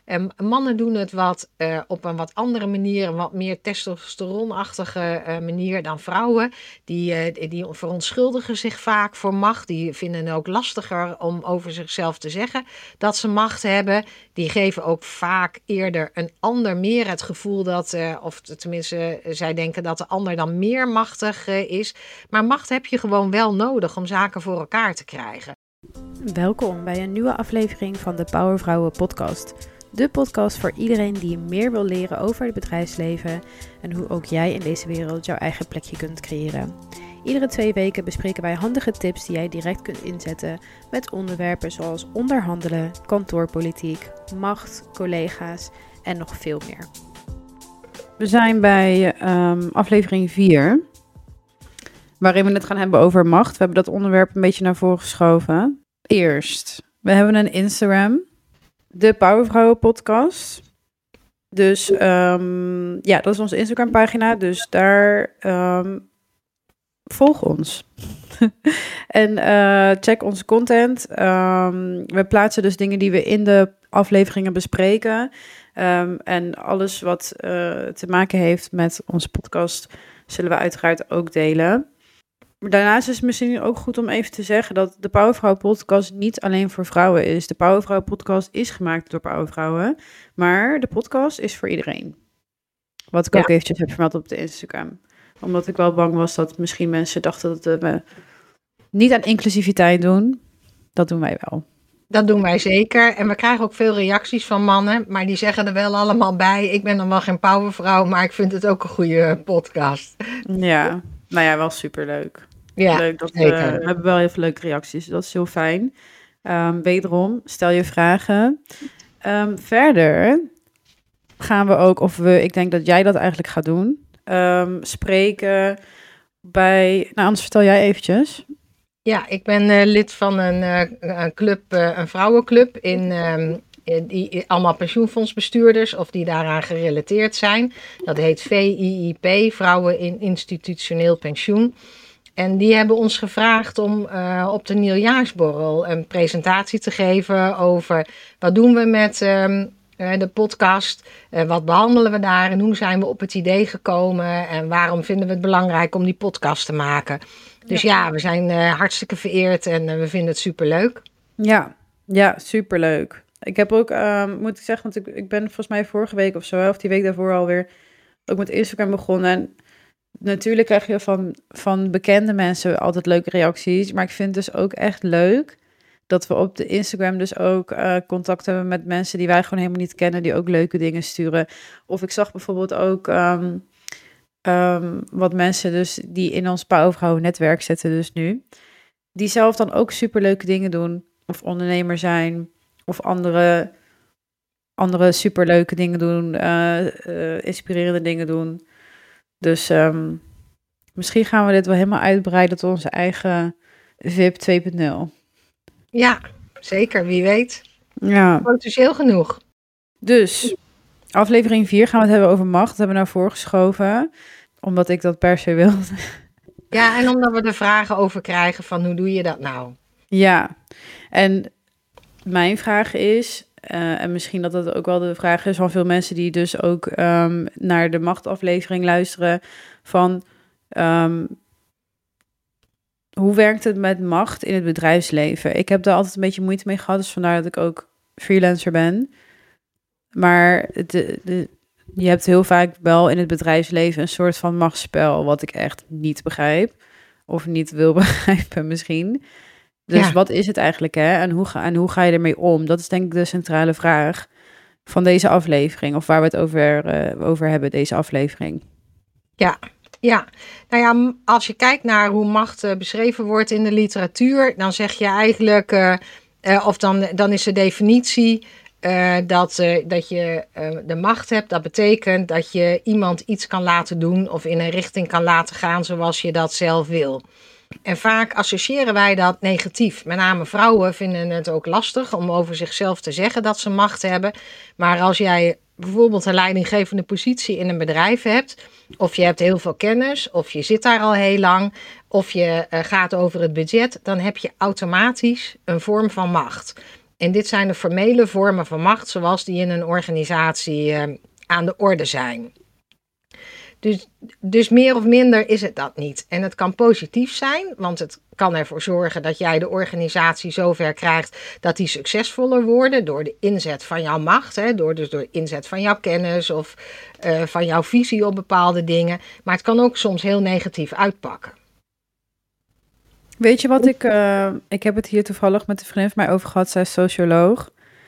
Mannen doen het op een wat andere manier, een wat meer testosteronachtige manier dan vrouwen. Die verontschuldigen zich vaak voor macht. Die vinden het ook lastiger om over zichzelf te zeggen dat ze macht hebben. Die geven ook vaak eerder een ander meer het gevoel dat, of tenminste zij denken dat de ander dan meer machtig is. Maar macht heb je gewoon wel nodig om zaken voor elkaar te krijgen. Welkom bij een nieuwe aflevering van de Powervrouwen podcast. De podcast voor iedereen die meer wil leren over het bedrijfsleven en hoe ook jij in deze wereld jouw eigen plekje kunt creëren. Iedere 2 weken bespreken wij handige tips die jij direct kunt inzetten met onderwerpen zoals onderhandelen, kantoorpolitiek, macht, collega's en nog veel meer. We zijn bij aflevering 4, waarin we het gaan hebben over macht. We hebben dat onderwerp een beetje naar voren geschoven. Eerst, we hebben een Instagram, de Powervrouwen podcast. Dus dat is onze Instagram pagina, dus daar volg ons. En check onze content. We plaatsen dus dingen die we in de afleveringen bespreken. En alles wat te maken heeft met onze podcast zullen we uiteraard ook delen. Maar daarnaast is het misschien ook goed om even te zeggen dat de Powervrouwen podcast niet alleen voor vrouwen is. De Powervrouwen podcast is gemaakt door powervrouwen, maar de podcast is voor iedereen. Wat ik ook eventjes heb vermeld op de Instagram. Omdat ik wel bang was dat misschien mensen dachten dat we niet aan inclusiviteit doen. Dat doen wij wel. Dat doen wij zeker. En we krijgen ook veel reacties van mannen, maar die zeggen er wel allemaal bij. Ik ben dan wel geen powervrouw, maar ik vind het ook een goede podcast. Ja, nou ja, wel superleuk. Ja, leuk. We zeker. hebben wel heel veel leuke reacties. Dat is heel fijn. Wederom, stel je vragen. Verder gaan we ook, ik denk dat jij dat eigenlijk gaat doen, spreken bij... Nou, anders vertel jij eventjes. Ja, ik ben lid van een club, een vrouwenclub die allemaal pensioenfondsbestuurders of die daaraan gerelateerd zijn. Dat heet VIIP, Vrouwen in Institutioneel Pensioen. En die hebben ons gevraagd om op de nieuwjaarsborrel een presentatie te geven over wat doen we met de podcast, wat behandelen we daar en hoe zijn we op het idee gekomen en waarom vinden we het belangrijk om die podcast te maken. Dus ja, we zijn hartstikke vereerd en we vinden het superleuk. Ja, superleuk. Ik heb ook, moet ik zeggen, want ik ben volgens mij vorige week of zo, of die week daarvoor alweer, ook met Instagram begonnen. En natuurlijk krijg je van bekende mensen altijd leuke reacties. Maar ik vind het dus ook echt leuk dat we op de Instagram dus ook contact hebben met mensen die wij gewoon helemaal niet kennen, die ook leuke dingen sturen. Of ik zag bijvoorbeeld ook wat mensen dus die in ons Powervrouwen netwerk zitten dus nu, die zelf dan ook superleuke dingen doen. Of ondernemer zijn, of andere superleuke dingen doen, inspirerende dingen doen. Dus misschien gaan we dit wel helemaal uitbreiden tot onze eigen VIP 2.0. Ja, zeker. Wie weet. Ja. Potentieel genoeg. Dus, aflevering 4 gaan we het hebben over macht. Dat hebben we naar voren geschoven, omdat ik dat per se wilde. Ja, en omdat we er vragen over krijgen van hoe doe je dat nou? Ja, en mijn vraag is, en misschien dat dat ook wel de vraag is van veel mensen die dus ook naar de machtaflevering luisteren, van hoe werkt het met macht in het bedrijfsleven? Ik heb daar altijd een beetje moeite mee gehad, dus vandaar dat ik ook freelancer ben. Maar je hebt heel vaak wel in het bedrijfsleven een soort van machtsspel, wat ik echt niet begrijp. Of niet wil begrijpen misschien. Dus wat is het eigenlijk, hè? En hoe ga je ermee om? Dat is denk ik de centrale vraag van deze aflevering. Of waar we het over hebben, deze aflevering. Ja. Nou ja, als je kijkt naar hoe macht beschreven wordt in de literatuur, dan zeg je eigenlijk, dan is de definitie dat je de macht hebt. Dat betekent dat je iemand iets kan laten doen of in een richting kan laten gaan zoals je dat zelf wil. En vaak associëren wij dat negatief. Met name vrouwen vinden het ook lastig om over zichzelf te zeggen dat ze macht hebben. Maar als jij bijvoorbeeld een leidinggevende positie in een bedrijf hebt, of je hebt heel veel kennis, of je zit daar al heel lang, of je gaat over het budget, dan heb je automatisch een vorm van macht. En dit zijn de formele vormen van macht zoals die in een organisatie aan de orde zijn. Dus meer of minder is het dat niet. En het kan positief zijn, want het kan ervoor zorgen dat jij de organisatie zover krijgt dat die succesvoller worden door de inzet van jouw macht, hè, door de inzet van jouw kennis of van jouw visie op bepaalde dingen. Maar het kan ook soms heel negatief uitpakken. Weet je wat ik heb het hier toevallig met een vriendin van mij over gehad, zij is socioloog.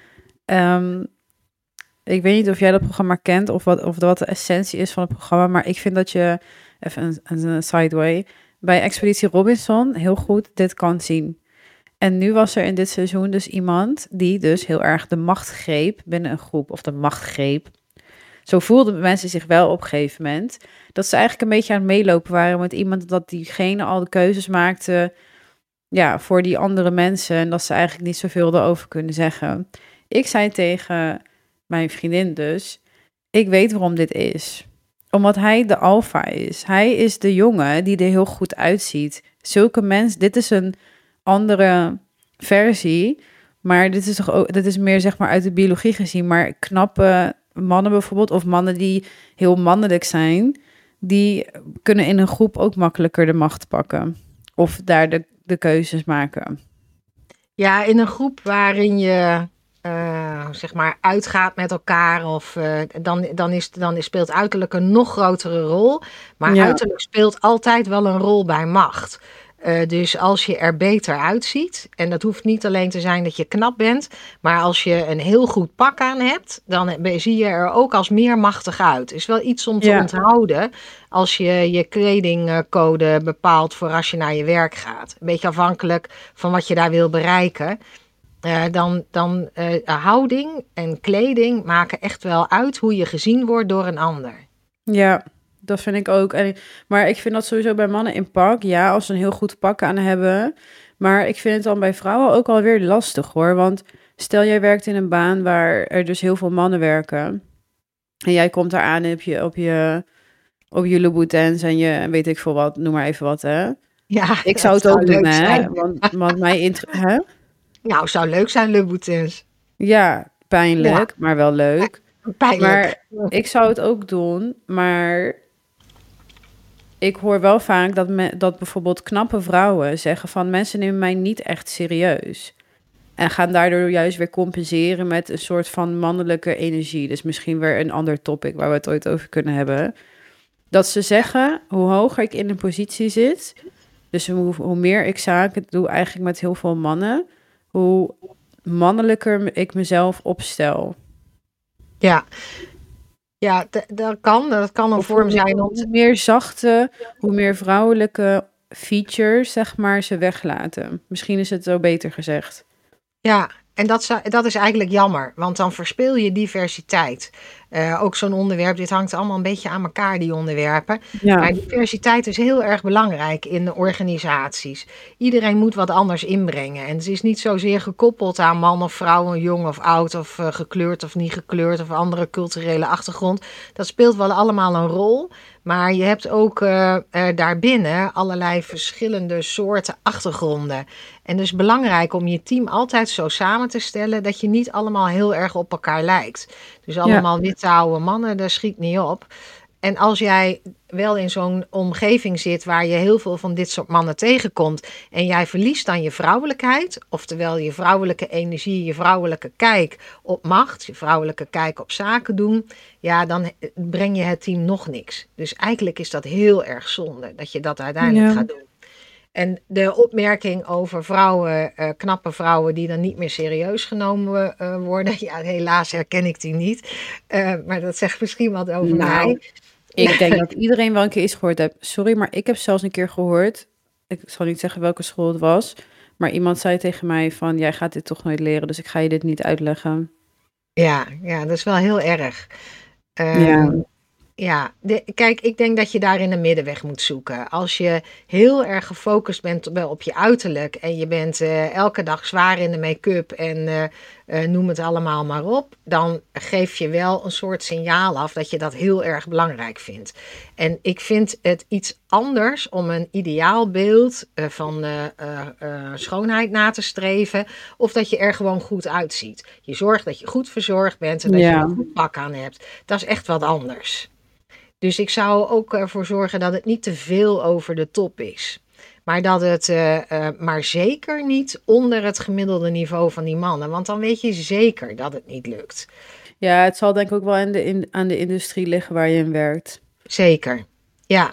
Ik weet niet of jij dat programma kent of wat de essentie is van het programma, maar ik vind dat je, even een sideway, bij Expeditie Robinson heel goed dit kan zien. En nu was er in dit seizoen dus iemand die dus heel erg de macht greep binnen een groep, of de macht greep. Zo voelden mensen zich wel op een gegeven moment, dat ze eigenlijk een beetje aan het meelopen waren met iemand, dat diegene al de keuzes maakte, ja, voor die andere mensen en dat ze eigenlijk niet zoveel erover kunnen zeggen. Ik zei tegen mijn vriendin dus, ik weet waarom dit is. Omdat hij de alfa is. Hij is de jongen die er heel goed uitziet. Zulke mensen, dit is een andere versie, maar dit is toch ook, dit is meer zeg maar uit de biologie gezien, maar knappe mannen bijvoorbeeld, of mannen die heel mannelijk zijn, die kunnen in een groep ook makkelijker de macht pakken. Of daar de keuzes maken. Ja, in een groep waarin je zeg maar uitgaat met elkaar of dan speelt uiterlijk een nog grotere rol. Maar Ja. uiterlijk speelt altijd wel een rol bij macht. Dus als je er beter uitziet, en dat hoeft niet alleen te zijn dat je knap bent, maar als je een heel goed pak aan hebt, dan zie je er ook als meer machtig uit. Is wel iets om te onthouden als je je kledingcode bepaalt voor als je naar je werk gaat. Een beetje afhankelijk van wat je daar wil bereiken. Houding en kleding maken echt wel uit hoe je gezien wordt door een ander. Ja, dat vind ik ook. Maar ik vind dat sowieso bij mannen in pak. Ja, als ze een heel goed pak aan hebben. Maar ik vind het dan bij vrouwen ook alweer lastig hoor. Want stel jij werkt in een baan waar er dus heel veel mannen werken. En jij komt daar aan op je Louboutins en je weet ik veel wat. Noem maar even wat hè. Ja, ik zou het ook doen hè. Zijn. Want mij hè? Nou, zou leuk zijn, Louboutins. Ja, pijnlijk, maar wel leuk. Pijnlijk. Maar ik zou het ook doen, maar ik hoor wel vaak dat bijvoorbeeld knappe vrouwen zeggen van mensen nemen mij niet echt serieus. En gaan daardoor juist weer compenseren met een soort van mannelijke energie. Dus misschien weer een ander topic waar we het ooit over kunnen hebben. Dat ze zeggen, hoe hoger ik in een positie zit, dus hoe meer ik zaken doe eigenlijk met heel veel mannen, hoe mannelijker ik mezelf opstel. Ja, dat kan een vorm zijn. Hoe meer zachte, hoe meer vrouwelijke features, zeg maar, ze weglaten. Misschien is het zo beter gezegd. Ja, en dat is eigenlijk jammer, want dan verspil je diversiteit. Ook zo'n onderwerp, dit hangt allemaal een beetje aan elkaar, die onderwerpen. Ja. Maar diversiteit is heel erg belangrijk in de organisaties. Iedereen moet wat anders inbrengen. En het is niet zozeer gekoppeld aan man of vrouw, jong of oud, of gekleurd of niet gekleurd, of andere culturele achtergrond. Dat speelt wel allemaal een rol. Maar je hebt ook daarbinnen allerlei verschillende soorten achtergronden. En dus belangrijk om je team altijd zo samen te stellen dat je niet allemaal heel erg op elkaar lijkt. Dus allemaal witte oude mannen, daar schiet niet op. En als jij wel in zo'n omgeving zit waar je heel veel van dit soort mannen tegenkomt en jij verliest dan je vrouwelijkheid, oftewel je vrouwelijke energie, je vrouwelijke kijk op macht, je vrouwelijke kijk op zaken doen, ja, dan breng je het team nog niks. Dus eigenlijk is dat heel erg zonde dat je dat uiteindelijk gaat doen. En de opmerking over vrouwen, knappe vrouwen die dan niet meer serieus genomen worden, ja, helaas herken ik die niet. Maar dat zegt misschien wat over mij. Ik denk dat iedereen wel een keer iets gehoord heeft. Sorry, maar ik heb zelfs een keer gehoord, ik zal niet zeggen welke school het was, maar iemand zei tegen mij van, jij gaat dit toch nooit leren, dus ik ga je dit niet uitleggen. Ja, dat is wel heel erg. Kijk, ik denk dat je daarin een middenweg moet zoeken. Als je heel erg gefocust bent op je uiterlijk en je bent elke dag zwaar in de make-up en noem het allemaal maar op, dan geef je wel een soort signaal af dat je dat heel erg belangrijk vindt. En ik vind het iets anders om een ideaalbeeld van schoonheid na te streven, of dat je er gewoon goed uitziet. Je zorgt dat je goed verzorgd bent en dat je Ja. een goed pak aan hebt. Dat is echt wat anders. Dus ik zou ook ervoor zorgen dat het niet te veel over de top is. Maar dat het maar zeker niet onder het gemiddelde niveau van die mannen. Want dan weet je zeker dat het niet lukt. Ja, het zal denk ik ook wel aan de industrie liggen waar je in werkt. Zeker, ja.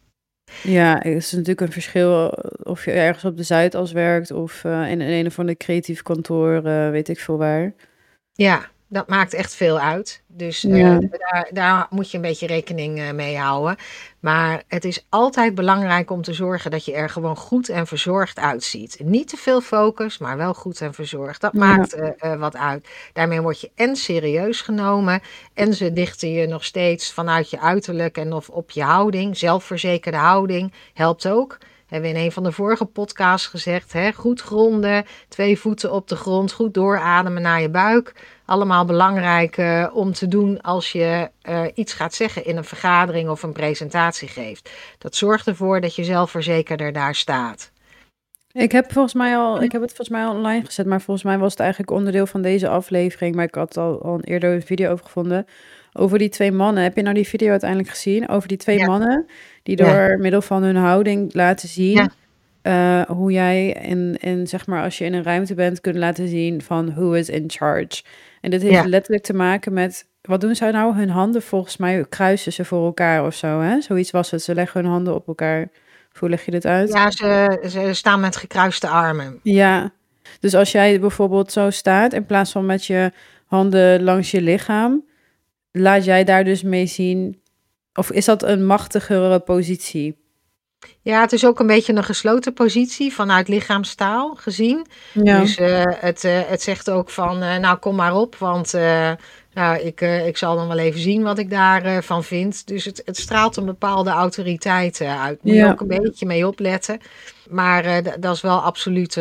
Ja, het is natuurlijk een verschil of je ergens op de Zuidas werkt of in een of ander creatief kantoor, weet ik veel waar. Ja, dat maakt echt veel uit. Dus Ja. daar moet je een beetje rekening mee houden. Maar het is altijd belangrijk om te zorgen dat je er gewoon goed en verzorgd uitziet. Niet te veel focus, maar wel goed en verzorgd. Dat Ja. maakt wat uit. Daarmee word je en serieus genomen en ze dichten je nog steeds vanuit je uiterlijk en of op je houding. Zelfverzekerde houding helpt ook. Hebben we in een van de vorige podcasts gezegd. Hè? Goed gronden, 2 voeten op de grond, goed doorademen naar je buik. Allemaal belangrijk om te doen als je iets gaat zeggen in een vergadering of een presentatie geeft. Dat zorgt ervoor dat je zelfverzekerder daar staat. Ik heb het volgens mij al online gezet, maar volgens mij was het eigenlijk onderdeel van deze aflevering. Maar ik had al eerder een video over gevonden. Over die 2 mannen. Heb je nou die video uiteindelijk gezien? Over die 2 Ja. mannen die Ja. door middel van hun houding laten zien Ja. hoe jij in zeg maar als je in een ruimte bent kunt laten zien van who is in charge. En dit heeft Ja. letterlijk te maken met, wat doen zij nou? Hun handen volgens mij kruisen ze voor elkaar of zo, hè? Zoiets was het. Ze leggen hun handen op elkaar. Hoe leg je dit uit? Ja, ze staan met gekruiste armen. Ja, dus als jij bijvoorbeeld zo staat, in plaats van met je handen langs je lichaam, laat jij daar dus mee zien, of is dat een machtigere positie? Ja, het is ook een beetje een gesloten positie vanuit lichaamstaal gezien. Ja, Dus het zegt ook van, nou kom maar op, want nou, ik zal dan wel even zien wat ik daarvan van vind. Dus het straalt een bepaalde autoriteit uit. Moet je ja. ook een beetje mee opletten. Maar dat is wel absoluut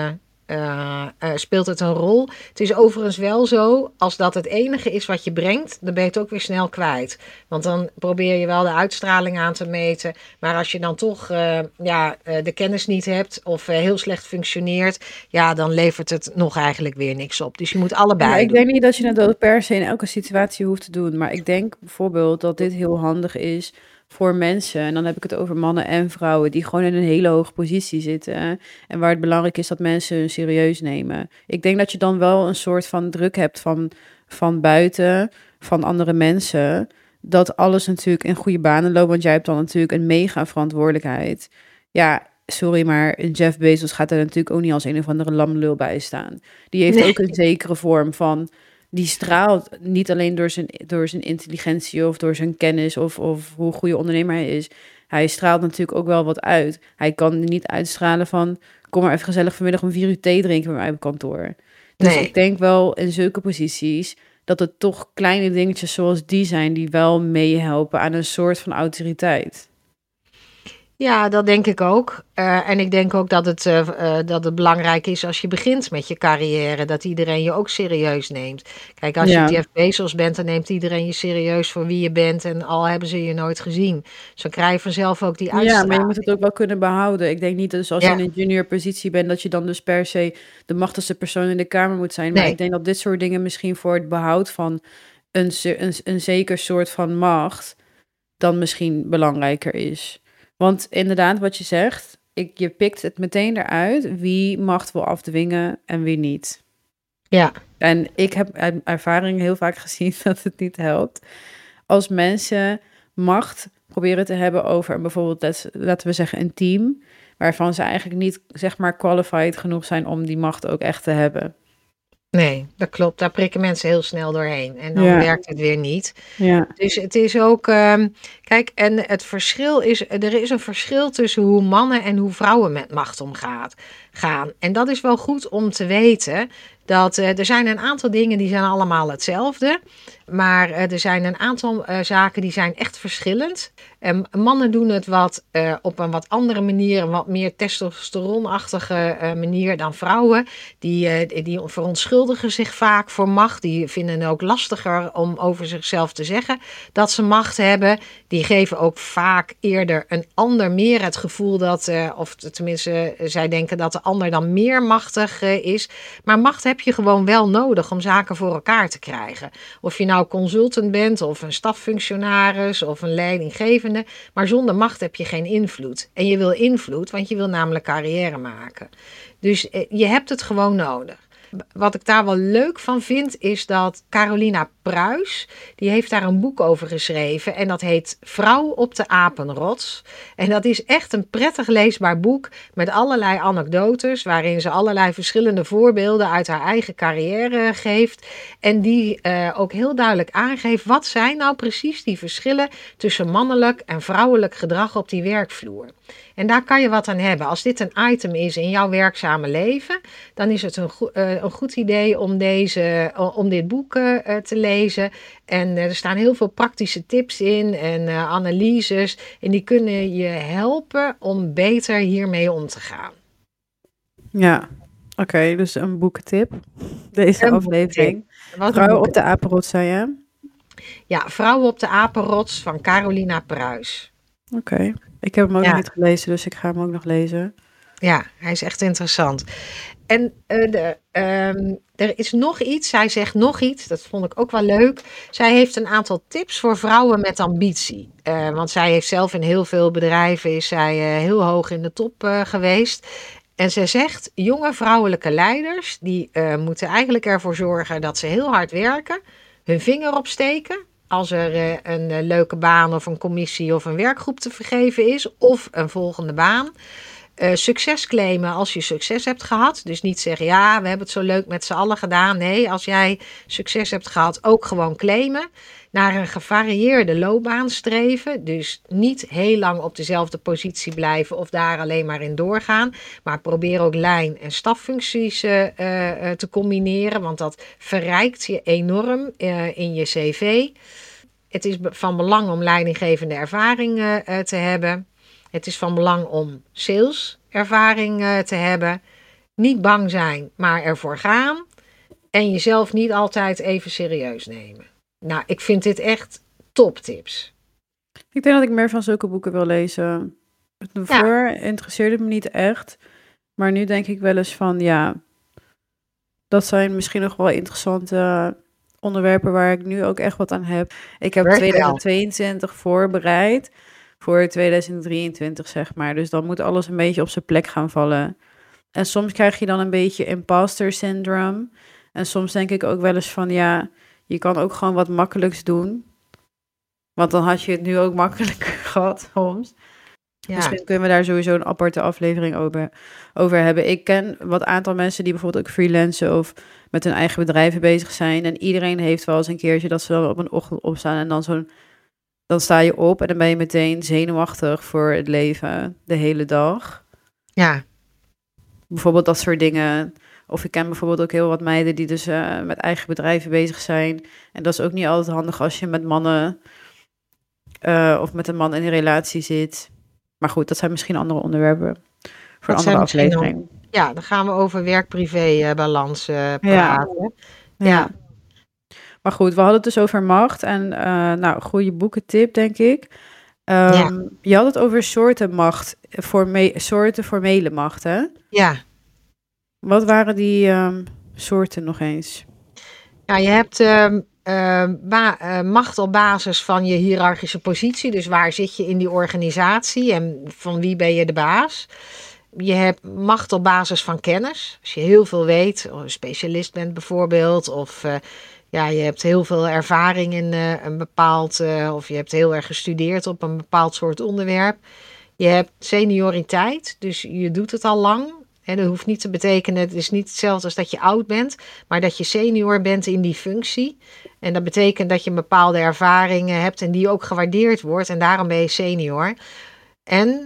speelt het een rol. Het is overigens wel zo, als dat het enige is wat je brengt, dan ben je het ook weer snel kwijt. Want dan probeer je wel de uitstraling aan te meten. Maar als je dan toch de kennis niet hebt of heel slecht functioneert, ja, dan levert het nog eigenlijk weer niks op. Dus je moet allebei Maar ik doen. denk niet dat je het ook per se in elke situatie hoeft te doen. Maar ik denk bijvoorbeeld dat dit heel handig is voor mensen. En dan heb ik het over mannen en vrouwen die gewoon in een hele hoge positie zitten. En waar het belangrijk is dat mensen hun serieus nemen. Ik denk dat je dan wel een soort van druk hebt van buiten, van andere mensen. Dat alles natuurlijk in goede banen loopt. Want jij hebt dan natuurlijk een mega verantwoordelijkheid. Ja, sorry, maar een Jeff Bezos gaat er natuurlijk ook niet als een of andere lamlul bij staan. Die heeft ook een zekere vorm van, die straalt niet alleen door zijn intelligentie of door zijn kennis of hoe goede ondernemer hij is. Hij straalt natuurlijk ook wel wat uit. Hij kan niet uitstralen van, kom maar even gezellig vanmiddag om 4 uur thee drinken bij mij op kantoor. Dus Nee. ik denk wel in zulke posities dat het toch kleine dingetjes zoals die zijn die wel meehelpen aan een soort van autoriteit. Ja, dat denk ik ook. En ik denk ook dat het belangrijk is als je begint met je carrière, dat iedereen je ook serieus neemt. Kijk, als Ja. je Jeff Bezos bent, dan neemt iedereen je serieus voor wie je bent en al hebben ze je nooit gezien. Dus dan krijg je vanzelf ook die Ja, maar uitstraling. je moet het ook wel kunnen behouden. Ik denk niet dat dus als je Ja. in een junior positie bent, dat je dan dus per se de machtigste persoon in de kamer moet zijn. Maar Nee. ik denk dat dit soort dingen misschien voor het behoud van een zeker soort van macht dan misschien belangrijker is. Want inderdaad, wat je zegt, je pikt het meteen eruit wie macht wil afdwingen en wie niet. Ja, En ik heb uit ervaring heel vaak gezien dat het niet helpt. Als mensen macht proberen te hebben over bijvoorbeeld, laten we zeggen, een team, waarvan ze eigenlijk niet, zeg maar, qualified genoeg zijn om die macht ook echt te hebben. nee, dat klopt. Daar prikken mensen heel snel doorheen en dan Ja. werkt het weer niet. Ja, Dus het is ook, kijk, en het verschil is, er is een verschil tussen hoe mannen en hoe vrouwen met macht omgaan. gaan. En dat is wel goed om te weten. Dat er zijn een aantal dingen die zijn allemaal hetzelfde. Maar er zijn een aantal zaken die zijn echt verschillend. Mannen doen het op een wat andere manier, een wat meer testosteronachtige manier dan vrouwen. Die verontschuldigen zich vaak voor macht. Die vinden het ook lastiger om over zichzelf te zeggen dat ze macht hebben. Die geven ook vaak eerder een ander meer het gevoel dat, of tenminste zij denken dat de ander dan meer machtig is. Maar macht heb je gewoon wel nodig om zaken voor elkaar te krijgen. Of je nou consultant bent of een staffunctionaris of een leidinggevende. Maar zonder macht heb je geen invloed. En je wil invloed, want je wil namelijk carrière maken. Dus je hebt het gewoon nodig. Wat ik daar wel leuk van vind, is dat Carolina Pruis, die heeft daar een boek over geschreven. En dat heet Vrouw op de Apenrots. En dat is echt een prettig leesbaar boek met allerlei anekdotes, waarin ze allerlei verschillende voorbeelden uit haar eigen carrière geeft. En die ook heel duidelijk aangeeft, wat zijn nou precies die verschillen tussen mannelijk en vrouwelijk gedrag op die werkvloer. En daar kan je wat aan hebben. Als dit een item is in jouw werkzame leven, dan is het een goed idee om dit boek te lezen. En er staan heel veel praktische tips in en analyses. En die kunnen je helpen om beter hiermee om te gaan. Ja, oké, dus een boekentip. Deze aflevering. Vrouw op de Apenrots, zei je? Ja, Vrouw op de Apenrots van Carolina Pruis. Oké. Ik heb hem ook nog niet gelezen, dus ik ga hem ook nog lezen. Ja, hij is echt interessant. En er is nog iets, zij zegt nog iets, dat vond ik ook wel leuk. Zij heeft een aantal tips voor vrouwen met ambitie. Want zij heeft zelf in heel veel bedrijven, is zij heel hoog in de top geweest. En zij zegt, jonge vrouwelijke leiders, die moeten eigenlijk ervoor zorgen dat ze heel hard werken, hun vinger opsteken. Als er een leuke baan of een commissie of een werkgroep te vergeven is, of een volgende baan. Succes claimen als je succes hebt gehad. Dus niet zeggen, ja, we hebben het zo leuk met z'n allen gedaan. Nee, als jij succes hebt gehad, ook gewoon claimen. Naar een gevarieerde loopbaan streven. Dus niet heel lang op dezelfde positie blijven of daar alleen maar in doorgaan. Maar probeer ook lijn- en staffuncties te combineren. Want dat verrijkt je enorm in je cv. Het is van belang om leidinggevende ervaring te hebben. Het is van belang om saleservaring te hebben. Niet bang zijn, maar ervoor gaan. En jezelf niet altijd even serieus nemen. Nou, ik vind dit echt toptips. Ik denk dat ik meer van zulke boeken wil lezen. Daarvoor interesseerde het me niet echt. Maar nu denk ik wel eens van, ja, dat zijn misschien nog wel interessante onderwerpen waar ik nu ook echt wat aan heb. Ik heb 2022 voorbereid voor 2023, zeg maar. Dus dan moet alles een beetje op zijn plek gaan vallen. En soms krijg je dan een beetje imposter syndrome. En soms denk ik ook wel eens van, ja, je kan ook gewoon wat makkelijks doen. Want dan had je het nu ook makkelijk gehad, soms. Ja. Misschien kunnen we daar sowieso een aparte aflevering over hebben. Ik ken wat aantal mensen die bijvoorbeeld ook freelancen of met hun eigen bedrijven bezig zijn. En iedereen heeft wel eens een keertje dat ze dan op een ochtend opstaan en dan sta je op en dan ben je meteen zenuwachtig voor het leven de hele dag. Ja. Bijvoorbeeld dat soort dingen. Of ik ken bijvoorbeeld ook heel wat meiden die dus met eigen bedrijven bezig zijn. En dat is ook niet altijd handig als je met mannen of met een man in een relatie zit. Maar goed, dat zijn misschien andere onderwerpen voor een andere aflevering. Ja, dan gaan we over werk-privé balans praten. Ja. Maar goed, we hadden het dus over macht. En nou, goede boekentip, denk ik. Je had het over soorten macht, soorten formele macht, hè? Ja. Wat waren die soorten nog eens? Ja, je hebt macht op basis van je hiërarchische positie. Dus waar zit je in die organisatie en van wie ben je de baas? Je hebt macht op basis van kennis. Als je heel veel weet, of een specialist bent bijvoorbeeld, of je hebt heel veel ervaring in een bepaald, of je hebt heel erg gestudeerd op een bepaald soort onderwerp. Je hebt senioriteit, dus je doet het al lang. En dat hoeft niet te betekenen, het is niet hetzelfde als dat je oud bent, maar dat je senior bent in die functie. En dat betekent dat je een bepaalde ervaringen hebt en die ook gewaardeerd wordt en daarom ben je senior. En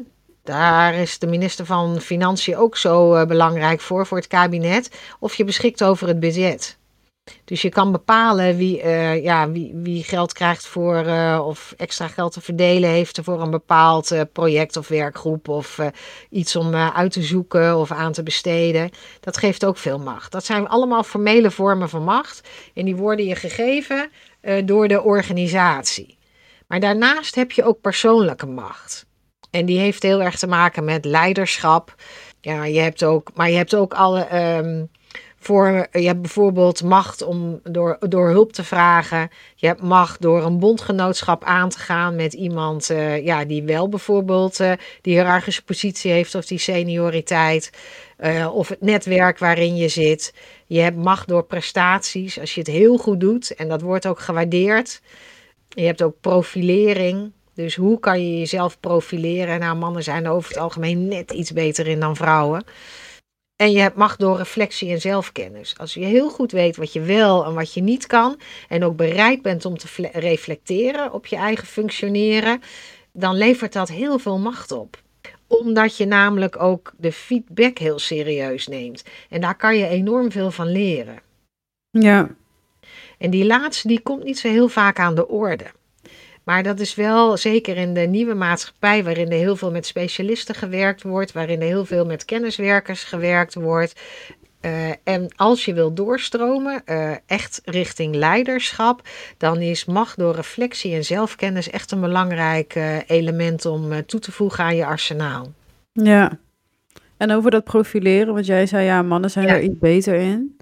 Daar is de minister van Financiën ook zo belangrijk voor het kabinet. Of je beschikt over het budget. Dus je kan bepalen wie geld krijgt voor of extra geld te verdelen heeft voor een bepaald project of werkgroep of iets om uit te zoeken of aan te besteden. Dat geeft ook veel macht. Dat zijn allemaal formele vormen van macht en die worden je gegeven door de organisatie. Maar daarnaast heb je ook persoonlijke macht. En die heeft heel erg te maken met leiderschap. Ja, je hebt ook alle... je hebt bijvoorbeeld macht om door hulp te vragen. Je hebt macht door een bondgenootschap aan te gaan met iemand die wel bijvoorbeeld die hiërarchische positie heeft of die senioriteit. Of het netwerk waarin je zit. Je hebt macht door prestaties als je het heel goed doet en dat wordt ook gewaardeerd. Je hebt ook profilering. Dus hoe kan je jezelf profileren? Nou, mannen zijn er over het algemeen net iets beter in dan vrouwen. En je hebt macht door reflectie en zelfkennis. Als je heel goed weet wat je wel en wat je niet kan, en ook bereid bent om te reflecteren op je eigen functioneren, dan levert dat heel veel macht op. Omdat je namelijk ook de feedback heel serieus neemt. En daar kan je enorm veel van leren. Ja. En die laatste, die komt niet zo heel vaak aan de orde. Maar dat is wel zeker in de nieuwe maatschappij, waarin er heel veel met specialisten gewerkt wordt, waarin er heel veel met kenniswerkers gewerkt wordt. En als je wil doorstromen, echt richting leiderschap, dan is macht door reflectie en zelfkennis echt een belangrijk element om toe te voegen aan je arsenaal. Ja. En over dat profileren, want jij zei mannen zijn er iets beter in.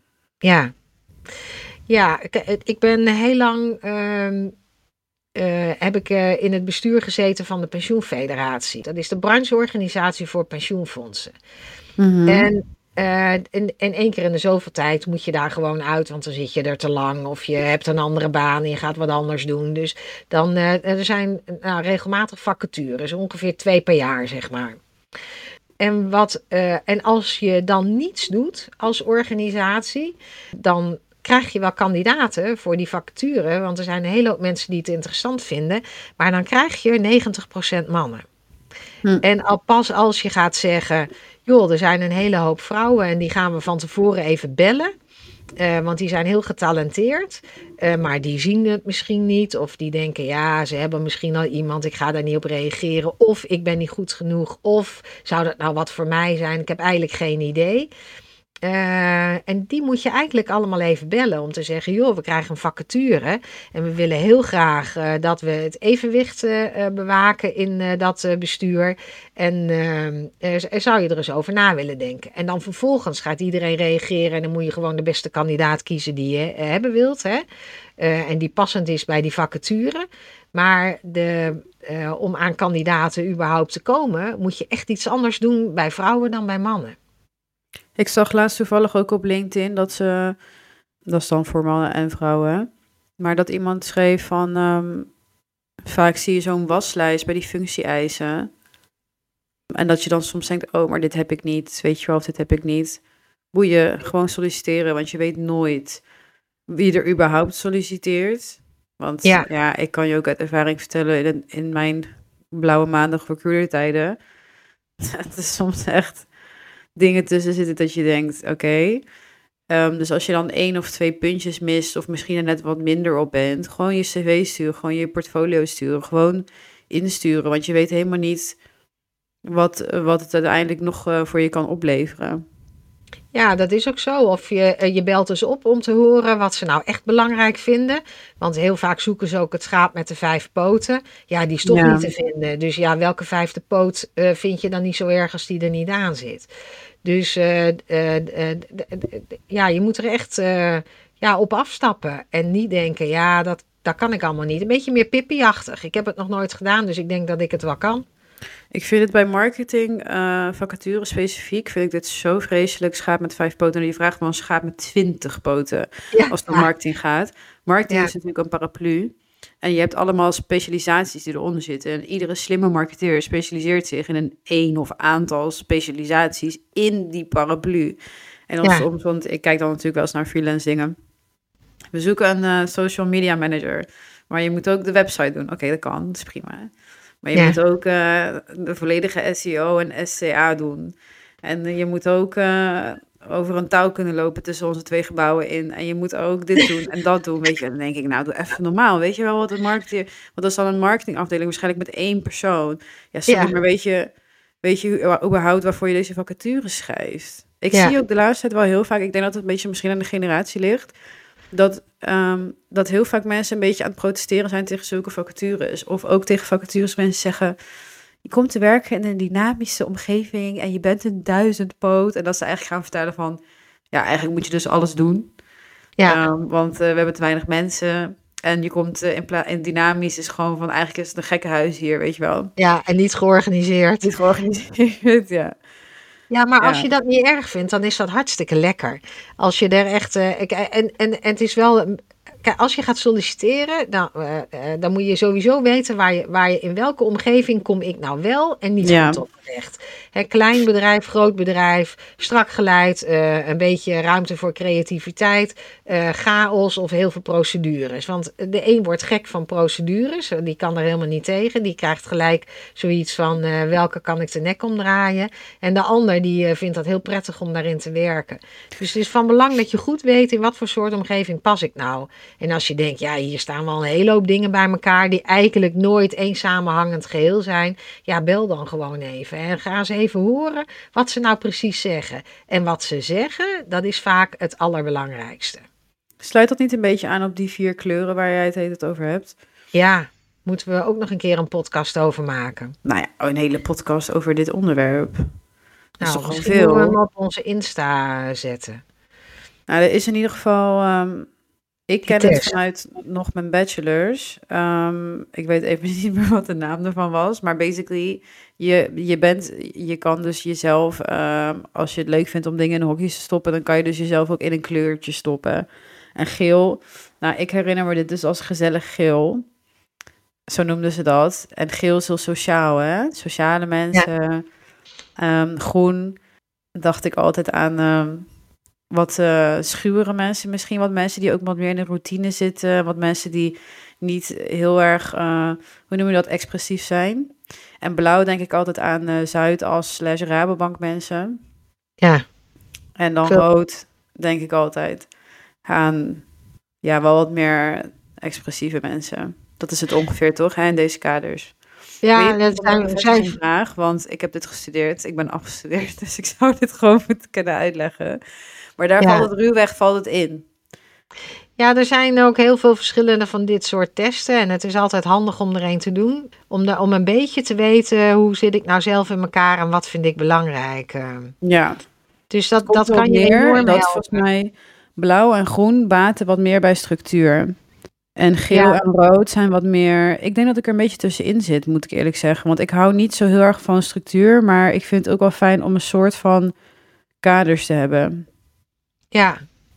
Ja, ik ben heel lang... heb ik in het bestuur gezeten van de Pensioenfederatie. Dat is de brancheorganisatie voor pensioenfondsen. Mm-hmm. En één keer in de zoveel tijd moet je daar gewoon uit, want dan zit je er te lang of je hebt een andere baan en je gaat wat anders doen. Dus dan er zijn regelmatig vacatures, ongeveer 2 per jaar, zeg maar. En als je dan niets doet als organisatie, dan krijg je wel kandidaten voor die vacature, want er zijn een hele hoop mensen die het interessant vinden, maar dan krijg je 90% mannen. En al pas als je gaat zeggen, joh, er zijn een hele hoop vrouwen en die gaan we van tevoren even bellen, want die zijn heel getalenteerd, maar die zien het misschien niet, of die denken, ja, ze hebben misschien al iemand, ik ga daar niet op reageren, of ik ben niet goed genoeg, of zou dat nou wat voor mij zijn, ik heb eigenlijk geen idee. En die moet je eigenlijk allemaal even bellen om te zeggen, joh, we krijgen een vacature en we willen heel graag dat we het evenwicht bewaken in dat bestuur. En zou je er eens over na willen denken? En dan vervolgens gaat iedereen reageren en dan moet je gewoon de beste kandidaat kiezen die je hebben wilt. Hè? En die passend is bij die vacature. Maar om aan kandidaten überhaupt te komen, moet je echt iets anders doen bij vrouwen dan bij mannen. Ik zag laatst toevallig ook op LinkedIn dat is dan voor mannen en vrouwen, maar dat iemand schreef van, vaak zie je zo'n waslijst bij die functie-eisen. En dat je dan soms denkt, oh, maar dit heb ik niet, weet je wel, of dit heb ik niet. Boeien, gewoon solliciteren, want je weet nooit wie er überhaupt solliciteert. Want ik kan je ook uit ervaring vertellen, in mijn blauwe maandag recruiter-tijden, het is soms echt dingen tussen zitten dat je denkt, oké. Dus als je dan 1 of 2 puntjes mist of misschien er net wat minder op bent, gewoon je cv sturen, gewoon je portfolio sturen, gewoon insturen, want je weet helemaal niet wat het uiteindelijk nog voor je kan opleveren. Ja, dat is ook zo. Of je belt dus op om te horen wat ze nou echt belangrijk vinden. Want heel vaak zoeken ze ook het schaap met de 5 poten. Ja, die is toch niet te vinden. Dus ja, welke 5e poot vind je dan niet zo erg als die er niet aan zit? Dus je moet er echt op afstappen. En niet denken, ja, dat kan ik allemaal niet. Een beetje meer Pippi-achtig. Ik heb het nog nooit gedaan, dus ik denk dat ik het wel kan. Ik vind het bij marketing, vacature specifiek, vind ik dit zo vreselijk. Schaap met 5 poten. En je vraagt me een schaap met 20 poten als het om marketing gaat. Marketing is natuurlijk een paraplu. En je hebt allemaal specialisaties die eronder zitten. En iedere slimme marketeer specialiseert zich in een 1 of aantal specialisaties in die paraplu. En dan soms, want ik kijk dan natuurlijk wel eens naar freelance dingen. We zoeken een social media manager. Maar je moet ook de website doen. Oké, dat kan. Dat is prima. Maar je moet ook de volledige SEO en SCA doen. En je moet ook over een touw kunnen lopen tussen onze 2 gebouwen in. En je moet ook dit doen en dat doen, weet je. En dan denk ik, nou, doe even normaal. Weet je wel wat het marketing... Want dat is dan een marketingafdeling waarschijnlijk met 1 persoon. Ja, sorry, maar weet je überhaupt waarvoor je deze vacature schrijft? Ik zie ook de laatste tijd wel heel vaak... Ik denk dat het een beetje misschien aan de generatie ligt... Dat heel vaak mensen een beetje aan het protesteren zijn tegen zulke vacatures. Of ook tegen vacatures mensen zeggen... Je komt te werken in een dynamische omgeving en je bent een 1000-poot. En dat ze eigenlijk gaan vertellen van... Ja, eigenlijk moet je dus alles doen. Ja. Want we hebben te weinig mensen. En je komt in dynamisch is gewoon van... Eigenlijk is het een gekkenhuis hier, weet je wel. Ja, en niet georganiseerd. Niet georganiseerd, ja. Ja, maar als je dat niet erg vindt, dan is dat hartstikke lekker. Als je er echt... en het is wel... Kijk, als je gaat solliciteren, dan moet je sowieso weten waar je in welke omgeving kom ik nou wel en niet goed op terecht. Klein bedrijf, groot bedrijf, strak geleid, een beetje ruimte voor creativiteit, chaos of heel veel procedures. Want de een wordt gek van procedures, die kan er helemaal niet tegen. Die krijgt gelijk zoiets van welke kan ik de nek omdraaien. En de ander die vindt dat heel prettig om daarin te werken. Dus het is van belang dat je goed weet in wat voor soort omgeving pas ik nou. En als je denkt, ja, hier staan wel een hele hoop dingen bij elkaar die eigenlijk nooit één samenhangend geheel zijn. Ja, bel dan gewoon even en ga eens even horen wat ze nou precies zeggen. En wat ze zeggen, dat is vaak het allerbelangrijkste. Sluit dat niet een beetje aan op die 4 kleuren waar jij het over hebt? Ja, moeten we ook nog een keer een podcast over maken. Nou ja, een hele podcast over dit onderwerp. Dat is toch al misschien veel. moeten we hem op onze Insta zetten. Nou, er is in ieder geval... Ik ken het vanuit nog mijn bachelors. Ik weet even niet meer wat de naam ervan was. Maar basically, je kan dus jezelf... als je het leuk vindt om dingen in hokjes te stoppen... dan kan je dus jezelf ook in een kleurtje stoppen. En geel... Nou, ik herinner me dit dus als gezellig geel. Zo noemden ze dat. En geel is heel sociaal, hè? Sociale mensen. Ja. Groen dacht ik altijd aan... wat schuwere mensen misschien, wat mensen die ook wat meer in de routine zitten, wat mensen die niet heel erg, hoe noem je dat, expressief zijn. En blauw denk ik altijd aan Zuidas/Rabobank mensen. Ja. En dan rood denk ik altijd aan, ja, wel wat meer expressieve mensen. Dat is het ongeveer, toch, hè, in deze kaders. Ja, dat zijn een vraag, want ik heb dit gestudeerd. Ik ben afgestudeerd, dus ik zou dit gewoon moeten kunnen uitleggen. Maar daar valt het ruwweg in. Ja, er zijn ook heel veel verschillende van dit soort testen. En het is altijd handig om er een te doen. Om een beetje te weten hoe zit ik nou zelf in elkaar en wat vind ik belangrijk. Ja. Dus dat kan je enorm helpen. Dat volgens mij blauw en groen baten wat meer bij structuur. En geel en rood zijn wat meer... Ik denk dat ik er een beetje tussenin zit, moet ik eerlijk zeggen. Want ik hou niet zo heel erg van structuur. Maar ik vind het ook wel fijn om een soort van kaders te hebben. Ja,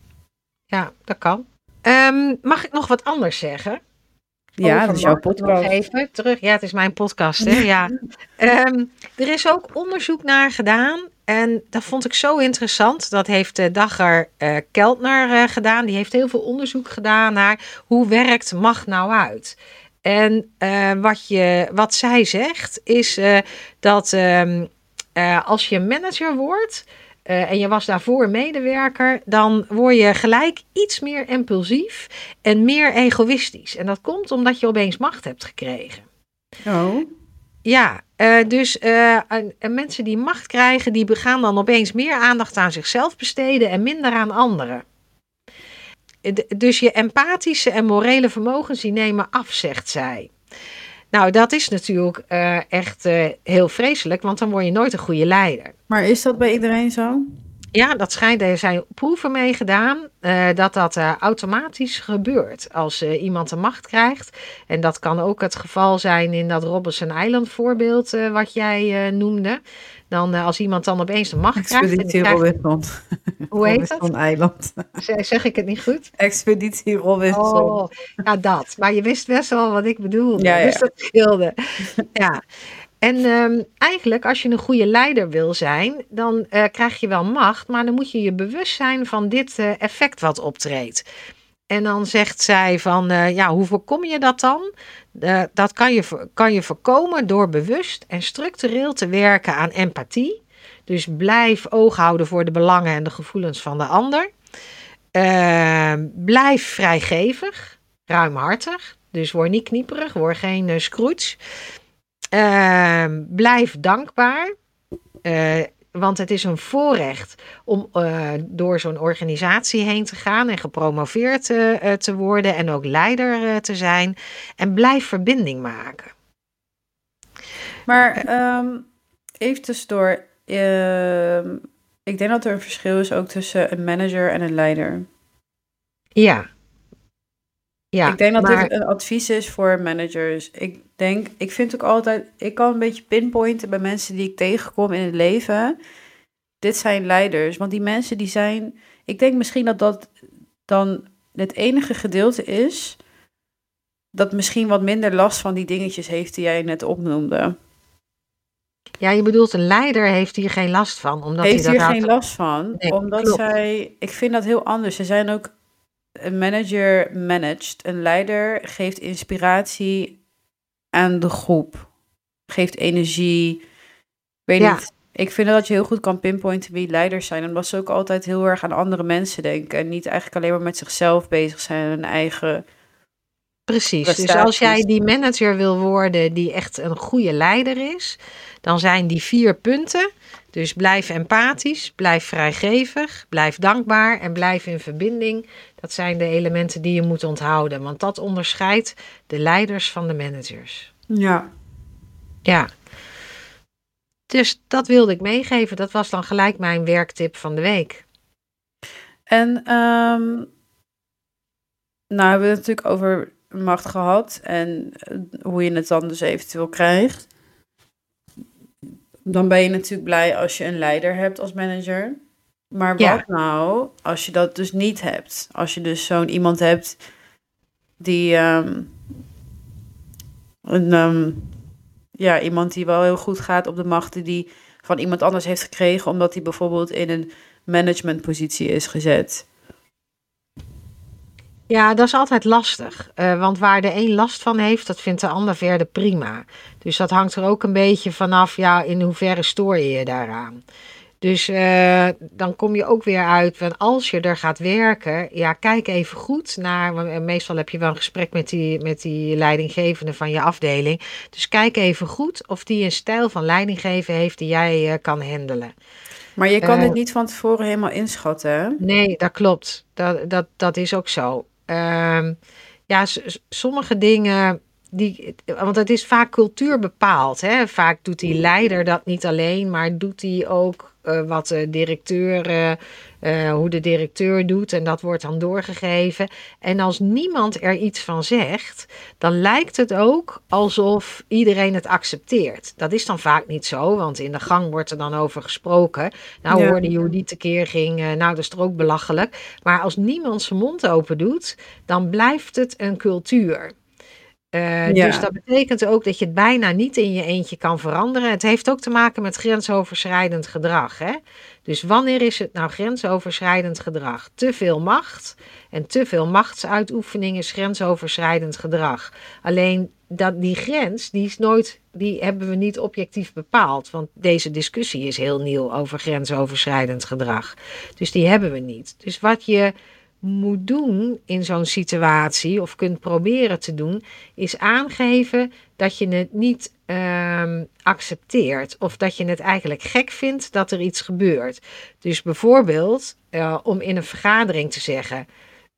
dat kan. Mag ik nog wat anders zeggen? Ja, dat is jouw podcast. Nog even terug. Ja, het is mijn podcast, hè? Ja. Er is ook onderzoek naar gedaan. En dat vond ik zo interessant. Dat heeft Dagger Keltner gedaan. Die heeft heel veel onderzoek gedaan naar hoe werkt macht nou uit. En wat zij zegt is dat als je manager wordt... en je was daarvoor medewerker, dan word je gelijk iets meer impulsief en meer egoïstisch. En dat komt omdat je opeens macht hebt gekregen. Oh. Ja, dus mensen die macht krijgen, die gaan dan opeens meer aandacht aan zichzelf besteden en minder aan anderen. Dus je empathische en morele vermogens die nemen af, zegt zij. Nou, dat is natuurlijk echt heel vreselijk, want dan word je nooit een goede leider. Maar is dat bij iedereen zo? Ja, dat schijnt, er zijn proeven mee gedaan dat automatisch gebeurt als iemand de macht krijgt. En dat kan ook het geval zijn in dat Robinson Island voorbeeld wat jij noemde. Dan als iemand dan opeens de macht krijgt. Expeditie Robinson. Hoe heet dat? Robinson Island. Zeg ik het niet goed? Expeditie Robinson. Oh, ja, dat. Maar je wist best wel wat ik bedoelde. Ja. Dus dat scheelde. Ja. En eigenlijk als je een goede leider wil zijn, dan krijg je wel macht, maar dan moet je je bewust zijn van dit effect wat optreedt. En dan zegt zij van, hoe voorkom je dat dan? Dat kan je voorkomen door bewust en structureel te werken aan empathie. Dus blijf oog houden voor de belangen en de gevoelens van de ander. Blijf vrijgevig, ruimhartig. Dus word niet knieperig, word geen Scrooge. Blijf dankbaar. Want het is een voorrecht om door zo'n organisatie heen te gaan en gepromoveerd te worden en ook leider te zijn. En blijf verbinding maken. Maar even tussendoor. Ik denk dat er een verschil is ook tussen een manager en een leider. Ja. Ik denk dat dit een advies is voor managers. Ik vind ook altijd, ik kan een beetje pinpointen bij mensen die ik tegenkom in het leven. Dit zijn leiders, want die mensen die zijn, ik denk misschien dat dat dan het enige gedeelte is dat misschien wat minder last van die dingetjes heeft die jij net opnoemde. Ja, je bedoelt een leider heeft hier geen last van. Omdat heeft hij hier geen last van, Nee, omdat klopt. ik vind dat heel anders. Ze zijn ook, een manager managt, een leider geeft inspiratie aan de groep, geeft energie. Weet niet, ik vind dat je heel goed kan pinpointen wie leiders zijn, omdat ze ook altijd heel erg aan andere mensen denken en niet eigenlijk alleen maar met zichzelf bezig zijn en hun eigen Precies, prestaties. dus als jij die manager wil worden die echt een goede leider is, dan zijn die 4 punten. Dus blijf empathisch, blijf vrijgevig, blijf dankbaar en blijf in verbinding. Dat zijn de elementen die je moet onthouden, want dat onderscheidt de leiders van de managers. Ja. Ja. Dus dat wilde ik meegeven. Dat was dan gelijk mijn werktip van de week. En nou hebben we het natuurlijk over macht gehad en hoe je het dan dus eventueel krijgt. Dan ben je natuurlijk blij als je een leider hebt als manager. Maar wat nou als je dat dus niet hebt? Als je dus zo'n iemand hebt die iemand die wel heel goed gaat op de machten die van iemand anders heeft gekregen, omdat hij bijvoorbeeld in een managementpositie is gezet. Ja, dat is altijd lastig. Want waar de een last van heeft, dat vindt de ander verder prima. Dus dat hangt er ook een beetje vanaf, in hoeverre stoor je je daaraan. Dus dan kom je ook weer uit, van als je er gaat werken, kijk even goed naar, meestal heb je wel een gesprek met die leidinggevende van je afdeling. Dus kijk even goed of die een stijl van leidinggeven heeft die jij kan handelen. Maar je kan dit niet van tevoren helemaal inschatten, hè? Nee, dat klopt. Dat is ook zo. Sommige dingen, want het is vaak cultuur bepaald. Hè? Vaak doet die leider dat niet alleen, maar doet hij ook wat de directeur, hoe de directeur doet. En dat wordt dan doorgegeven. En als niemand er iets van zegt, dan lijkt het ook alsof iedereen het accepteert. Dat is dan vaak niet zo, want in de gang wordt er dan over gesproken. Nou, hoorde je hoe die tekeer ging. Dat is toch ook belachelijk. Maar als niemand zijn mond open doet, dan blijft het een cultuur. Dus dat betekent ook dat je het bijna niet in je eentje kan veranderen. Het heeft ook te maken met grensoverschrijdend gedrag. Hè? Dus wanneer is het nou grensoverschrijdend gedrag? Te veel macht en te veel machtsuitoefening is grensoverschrijdend gedrag. Alleen die grens, die hebben we niet objectief bepaald. Want deze discussie is heel nieuw over grensoverschrijdend gedrag. Dus die hebben we niet. Dus wat je moet doen in zo'n situatie, of kunt proberen te doen, is aangeven dat je het niet accepteert, of dat je het eigenlijk gek vindt dat er iets gebeurt. Dus bijvoorbeeld om in een vergadering te zeggen,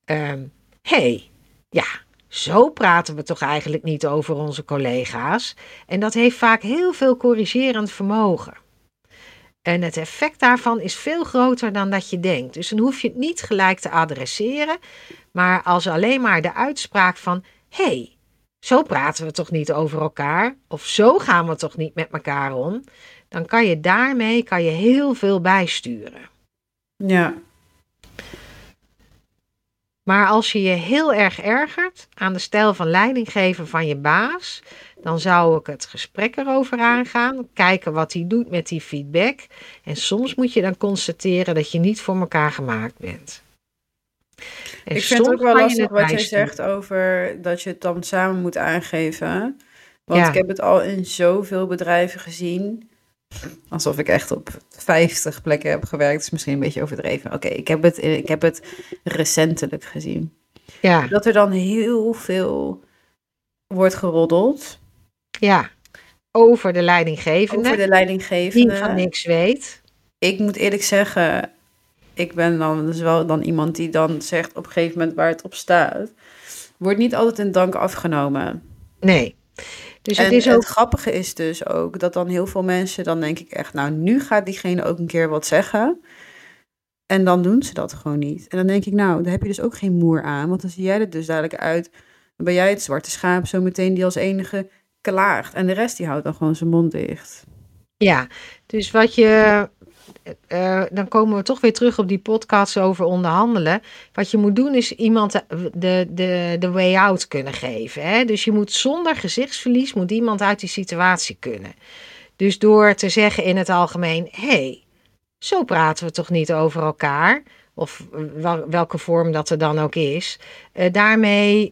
zo praten we toch eigenlijk niet over onze collega's. En dat heeft vaak heel veel corrigerend vermogen. En het effect daarvan is veel groter dan dat je denkt. Dus dan hoef je het niet gelijk te adresseren. Maar als alleen maar de uitspraak van, zo praten we toch niet over elkaar. Of zo gaan we toch niet met elkaar om. Dan kan je daarmee heel veel bijsturen. Ja. Maar als je je heel erg ergert aan de stijl van leidinggeven van je baas, dan zou ik het gesprek erover aangaan, kijken wat hij doet met die feedback. En soms moet je dan constateren dat je niet voor elkaar gemaakt bent. En Ik vind het ook soms wel kan je lastig het wat jij bijsturen. zegt over dat je het dan samen moet aangeven. Want Ja. ik heb het al in zoveel bedrijven gezien. Alsof ik echt op 50 plekken heb gewerkt. Dat is misschien een beetje overdreven. Oké, ik heb het recentelijk gezien. Ja, Dat er dan heel veel wordt geroddeld ja. Over de leidinggevende, over de die leidinggevende. van niks weet. Ik moet eerlijk zeggen, ik ben dan dus wel dan iemand die dan zegt op een gegeven moment waar het op staat. Wordt niet altijd in dank afgenomen. Nee. Dus het En is het ook... grappige is dus ook dat dan heel veel mensen, dan denk ik echt, nou nu gaat diegene ook een keer wat zeggen. En dan doen ze dat gewoon niet. En dan denk ik, nou, daar heb je dus ook geen moer aan. Want dan zie jij er dus dadelijk uit. Dan ben jij het zwarte schaap zometeen die als enige klaagt. En de rest die houdt dan gewoon zijn mond dicht. Ja, dus wat je... dan komen we toch weer terug op die podcast over onderhandelen. Wat je moet doen is iemand de way out kunnen geven. Hè? Dus je moet zonder gezichtsverlies moet iemand uit die situatie kunnen. Dus door te zeggen in het algemeen... hey, zo praten we toch niet over elkaar? Of welke vorm dat er dan ook is. Daarmee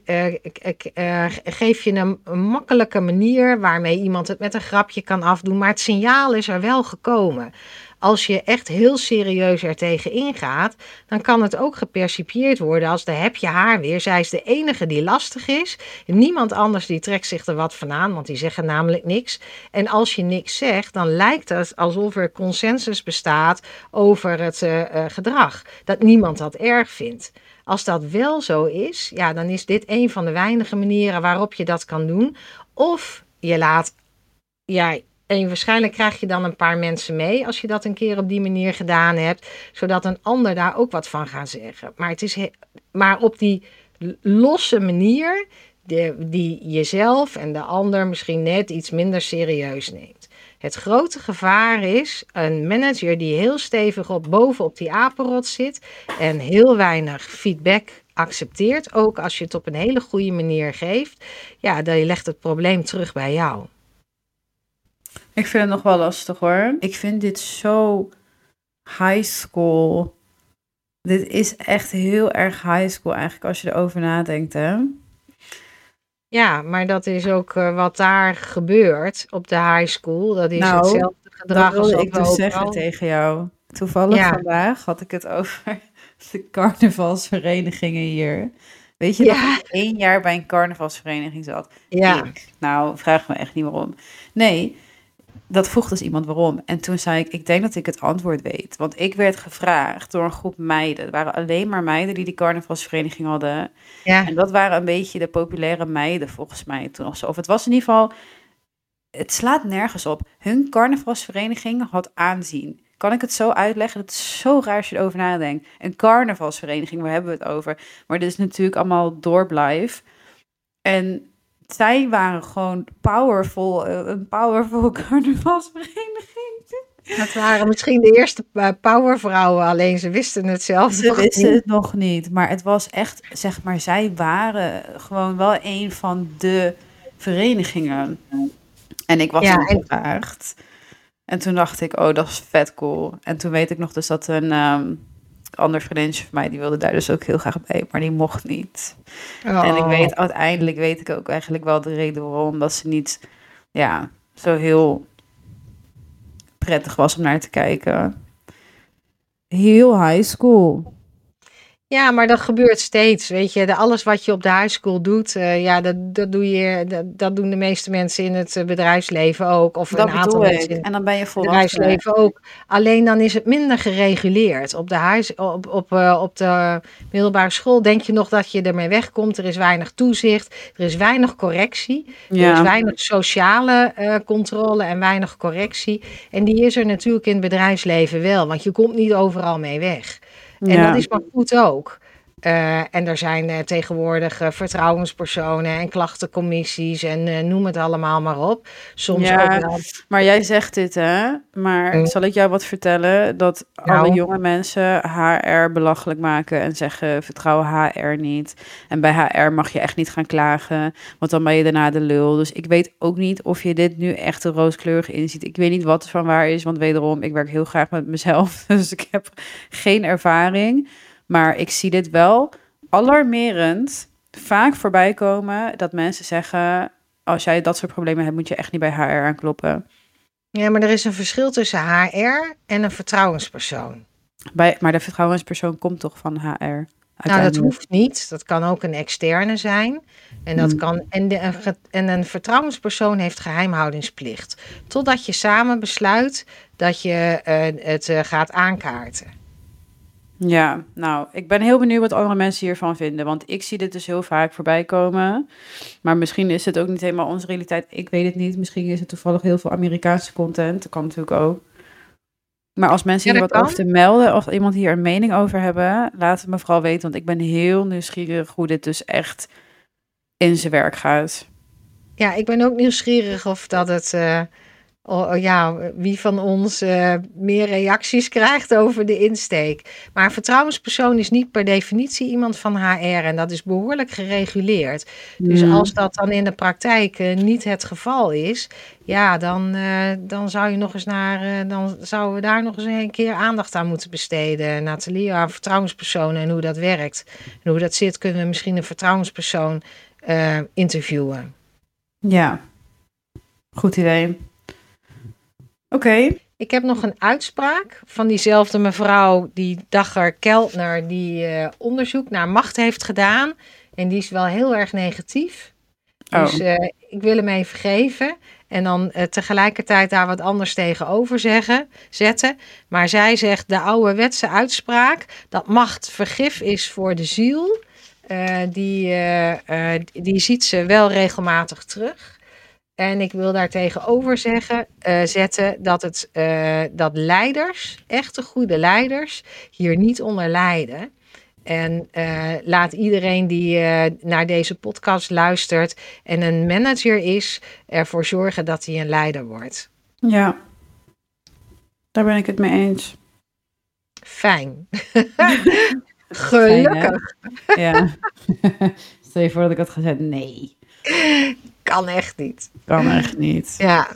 geef je een makkelijke manier waarmee iemand het met een grapje kan afdoen. Maar het signaal is er wel gekomen. Als je echt heel serieus er tegen ingaat, dan kan het ook gepercipieerd worden als daar heb je haar weer. Zij is de enige die lastig is. Niemand anders die trekt zich er wat van aan, want die zeggen namelijk niks. En als je niks zegt, dan lijkt het alsof er consensus bestaat over het gedrag. Dat niemand dat erg vindt. Als dat wel zo is, ja, dan is dit een van de weinige manieren waarop je dat kan doen. Of je laat... Ja, en waarschijnlijk krijg je dan een paar mensen mee als je dat een keer op die manier gedaan hebt, zodat een ander daar ook wat van gaat zeggen. Maar, maar op die losse manier die jezelf en de ander misschien net iets minder serieus neemt. Het grote gevaar is een manager die heel stevig bovenop die apenrot zit en heel weinig feedback accepteert, ook als je het op een hele goede manier geeft. Ja, dan legt het probleem terug bij jou. Ik vind het nog wel lastig hoor. Ik vind dit zo high school. Dit is echt heel erg high school eigenlijk als je erover nadenkt, hè? Ja, maar dat is ook wat daar gebeurt op de high school. Dat is Nou, hetzelfde dat gedrag als wilde wat ik we dus zeggen overal... tegen jou. Toevallig Ja, vandaag had ik het over de carnavalsverenigingen hier. Weet je dat ja, ik 1 jaar bij een carnavalsvereniging zat? ja, Nou, vraag me echt niet waarom. Nee, dat vroeg dus iemand waarom. En toen zei ik denk dat ik het antwoord weet. Want ik werd gevraagd door een groep meiden. Het waren alleen maar meiden die carnavalsvereniging hadden. ja. En dat waren een beetje de populaire meiden volgens mij toen of zo. Of het was in ieder geval... Het slaat nergens op. Hun carnavalsvereniging had aanzien. Kan ik het zo uitleggen? Het is zo raar als je erover nadenkt. Een carnavalsvereniging, waar hebben we het over? Maar dit is natuurlijk allemaal doorblijf. En zij waren gewoon een powerful carnavalsvereniging. Dat waren misschien de eerste powervrouwen, alleen ze wisten het zelf Ze nog wisten niet. het nog niet. Maar het was echt, zeg maar, zij waren gewoon wel een van de verenigingen. En ik was Ja, dan en gevraagd. En toen dacht ik, oh, dat is vet cool. En toen weet ik nog dus dat een ander vriendinnetje van mij, die wilde daar dus ook heel graag bij, maar die mocht niet. En uiteindelijk weet ik ook eigenlijk wel de reden waarom, dat ze niet, ja, zo heel prettig was om naar te kijken. Heel high school. Ja, maar dat gebeurt steeds, weet je. Alles wat je op de high school doet, ja, dat doen de meeste mensen in het bedrijfsleven ook. Of Dat een aantal bedoel mensen ik. in En dan ben je het volwassen. bedrijfsleven ook. Alleen dan is het minder gereguleerd. Op de middelbare school denk je nog dat je ermee wegkomt. Er is weinig toezicht, er is weinig correctie. Er is Ja, weinig sociale controle en weinig correctie. En die is er natuurlijk in het bedrijfsleven wel, want je komt niet overal mee weg. En dat ja. is maar goed ook. En er zijn tegenwoordig vertrouwenspersonen en klachtencommissies en noem het allemaal maar op. Soms ook Ja, wel. maar jij zegt dit, hè? Maar zal ik jou wat vertellen? Dat alle Nou, jonge mensen HR belachelijk maken en zeggen vertrouw HR niet. En bij HR mag je echt niet gaan klagen, want dan ben je daarna de lul. Dus ik weet ook niet of je dit nu echt er rooskleurig inziet. Ik weet niet wat er van waar is, want wederom, ik werk heel graag met mezelf. Dus ik heb geen ervaring. Maar ik zie dit wel alarmerend vaak voorbij komen dat mensen zeggen, als jij dat soort problemen hebt, moet je echt niet bij HR aankloppen. Ja, maar er is een verschil tussen HR en een vertrouwenspersoon. Maar de vertrouwenspersoon komt toch van HR? Nou, dat hoeft niet. Dat kan ook een externe zijn. En, dat kan, en een vertrouwenspersoon heeft geheimhoudingsplicht. Totdat je samen besluit dat je het gaat aankaarten. Ja, nou, ik ben heel benieuwd wat andere mensen hiervan vinden. Want ik zie dit dus heel vaak voorbij komen. Maar misschien is het ook niet helemaal onze realiteit. Ik weet het niet. Misschien is het toevallig heel veel Amerikaanse content. Dat kan natuurlijk ook. Maar als mensen hier wat over te melden, of iemand hier een mening over hebben, laat het me vooral weten. Want ik ben heel nieuwsgierig hoe dit dus echt in zijn werk gaat. Ja, ik ben ook nieuwsgierig of dat het... wie van ons meer reacties krijgt over de insteek. Maar een vertrouwenspersoon is niet per definitie iemand van HR. En dat is behoorlijk gereguleerd. Dus als dat dan in de praktijk niet het geval is, ja, dan zou je nog eens dan zouden we daar nog eens een keer aandacht aan moeten besteden. Nathalie, aan vertrouwenspersonen en hoe dat werkt. En hoe dat zit, kunnen we misschien een vertrouwenspersoon interviewen. Ja, goed idee. Oké. Ik heb nog een uitspraak van diezelfde mevrouw, die Dagger Keltner, die onderzoek naar macht heeft gedaan. En die is wel heel erg negatief. Dus ik wil hem even geven. En dan tegelijkertijd daar wat anders tegenover zetten. Maar zij zegt de ouderwetse uitspraak dat macht vergif is voor de ziel. Die ziet ze wel regelmatig terug. En ik wil daar tegenover zetten dat leiders, echte goede leiders, hier niet onder lijden. En laat iedereen die naar deze podcast luistert en een manager is, ervoor zorgen dat hij een leider wordt. Ja, daar ben ik het mee eens. Fijn. Gelukkig. Fijn, ja. Stel je voor dat ik had gezegd nee. Kan echt niet. Kan echt niet. Ja.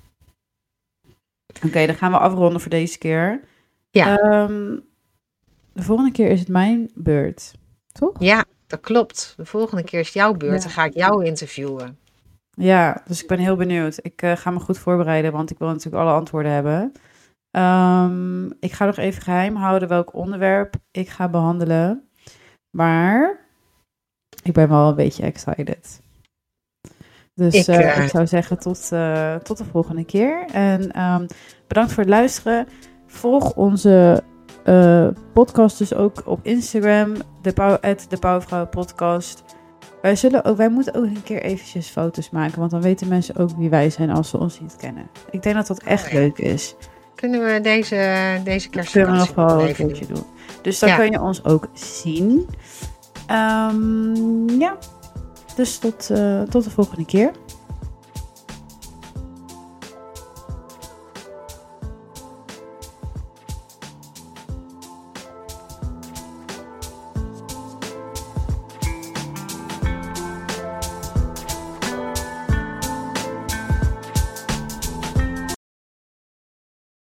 Oké, dan gaan we afronden voor deze keer. Ja. De volgende keer is het mijn beurt, toch? Ja, dat klopt. De volgende keer is het jouw beurt. Ja. Dan ga ik jou interviewen. Ja, dus ik ben heel benieuwd. Ik ga me goed voorbereiden, want ik wil natuurlijk alle antwoorden hebben. Ik ga nog even geheim houden welk onderwerp ik ga behandelen. Maar ik ben wel een beetje excited. Dus ik zou zeggen tot de volgende keer. En bedankt voor het luisteren. Volg onze podcast dus ook op Instagram. De Powervrouwen Podcast. Wij moeten ook een keer eventjes foto's maken. Want dan weten mensen ook wie wij zijn als ze ons niet kennen. Ik denk dat dat echt leuk is. Kunnen we deze kerstvakantie kunnen we nog wel een fotootje doen. Dus dan kun je ons ook zien. Ja. Dus tot de volgende keer.